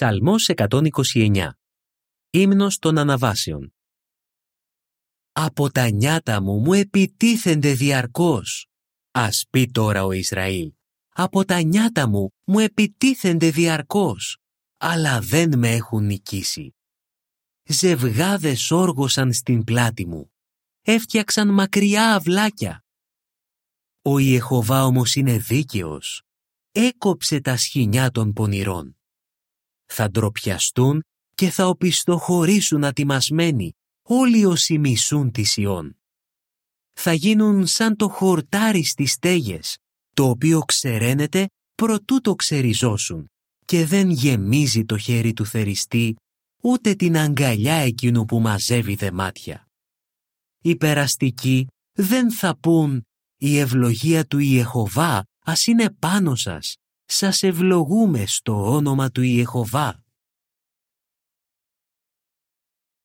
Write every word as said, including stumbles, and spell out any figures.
Ψαλμός εκατόν είκοσι εννιά. Ύμνος των Αναβάσεων. Από τα νιάτα μου μου επιτίθενται διαρκώς. Ας πει τώρα ο Ισραήλ. Από τα νιάτα μου μου επιτίθενται διαρκώς, αλλά δεν με έχουν νικήσει. Ζευγάδες όργωσαν στην πλάτη μου. Έφτιαξαν μακριά αυλάκια. Ο Ιεχωβά όμως είναι δίκαιος. Έκοψε τα σχοινιά των πονηρών. Θα ντροπιαστούν και θα οπισθοχωρήσουν ατιμασμένοι όλοι όσοι μισούν τη Σιών. Θα γίνουν σαν το χορτάρι στις στέγες, το οποίο ξεραίνεται προτού το ξεριζώσουν και δεν γεμίζει το χέρι του θεριστή ούτε την αγκαλιά εκείνου που μαζεύει δεμάτια. Οι περαστικοί δεν θα πούν «Η ευλογία του Ιεχωβά ας είναι πάνω σας, σας ευλογούμε στο όνομα του Ιεχωβά».